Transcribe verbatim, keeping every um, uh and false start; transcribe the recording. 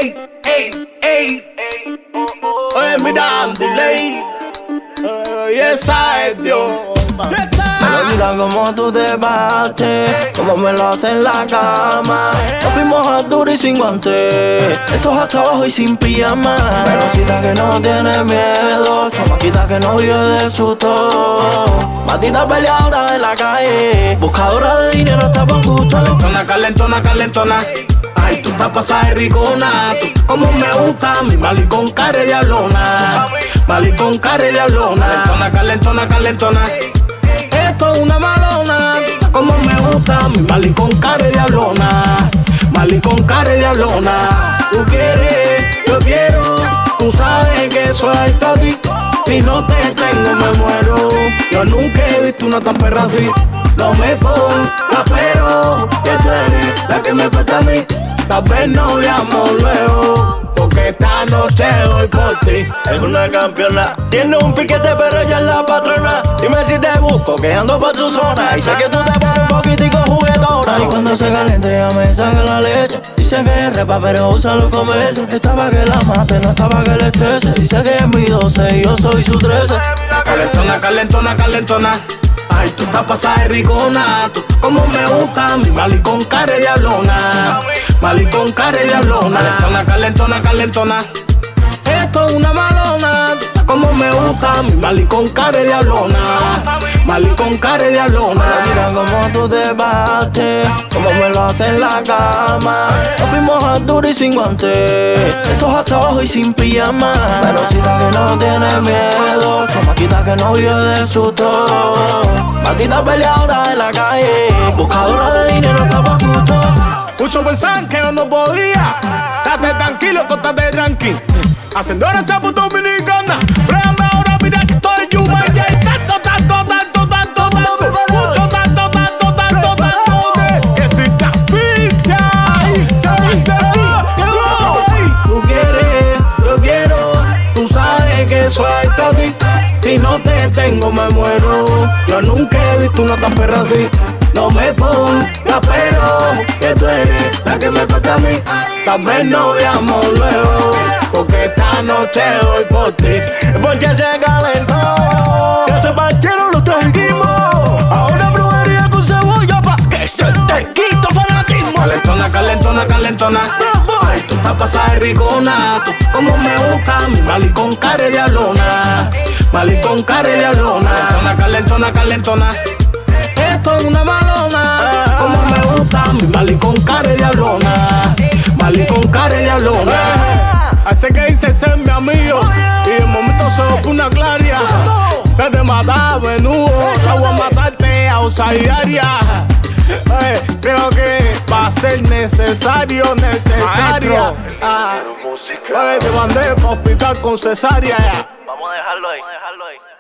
Ey, ey, ey. Oye, mira, delay. Y esa es Dios. Me lo mira como tú te bates, como me lo haces en la cama. Nos fuimos a duro y sin guantes, estos hasta abajo y sin pijama. Velocita que no tiene miedo, chamaquita que no vive de susto. Matita peleadora de la calle, buscadora de dinero hasta por gusto. Calentona, calentona, calentona. Ay, tú estás pasada de ricona. Tú como me gusta, mi mali con cara de diablona. Mali con cara de diablona. Calentona, calentona, calentona. Esto es una malona. Como me gusta, mi mali con cara de diablona. Mali con cara de diablona. Tú quieres, yo quiero. Tú sabes que soy toti. Si no te tengo me muero. Yo nunca he visto una tan perra así. No me pongas pero que tú eres la que me falta a mí. Tal vez no veamos luego, porque esta noche voy por ti. Es una campeona, tiene un piquete pero ella es la patrona. Dime si te busco, que ando por tu zona. Y sé que tú te pones un poquitico juguetona. Y cuando se caliente ella me saca la leche. Dice que es repa pero úsalo como ese. Esta pa' que la mate, no está pa' que le estrese. Dice que es mi doce y yo soy su trece. Calentona, calentona, calentona. Ay, tú estás pasada de ricona. Tú como me gusta, mi mali con cara de diablona. Mali con cara de diablona. Calentona, calentona, calentona. Esto es una malona. Tú estás como me gusta, mi mali con cara de diablona. Mali con cara de diablona. Mira cómo tú te bates, como me lo haces en la cama. Nos fuimos a duro y sin guantes, estos hasta abajo y sin pijama. Velocita que no tiene miedo, chamaquita que no vive de susto. Maldita peleadora de la calle, buscadora de dinero hasta pa' gusto. Muchos pensaban que yo no podía. Date tranquilo, tú estate tranquilo. Hacedora esa puta dominicana. Pruébame ahora, mira que estoy Yuma. Y hay tanto, tanto, tanto, tanto, tanto. Mucho tanto, tanto, tanto, tanto. Que si te asfixias, tú quieres, yo quiero. Tú sabes que soy toti. Si no te tengo me muero. Yo nunca he visto una tan perra así. No me pongas pero que tú eres la que me falta a mí. Tal vez no veamos luego, porque esta noche voy por ti. Porque se calentó, que se partieron los trajimos. Ahora brujería con cebolla pa' que se te quita fanatismo. Calentona, calentona, calentona. Ay, tú estás pasada de ricona. Tú como me gusta, mi mali con cara de diablona. Mali con cara de diablona. Calentona, calentona, calentona. Esto es una malona. Como me gusta, mi mali con cara de diablona. Mali con cara de diablona. Hace que dice ser mi amigo. Y de momento se ve una claria. Que te mata a menudo. Yo voy a matarte a usa diaria. Eh, creo que va a ser necesario, necesaria. Ah, oye, te mandé pa' hospital con cesárea. Vamos a dejarlo ahí. Vamos a dejarlo ahí.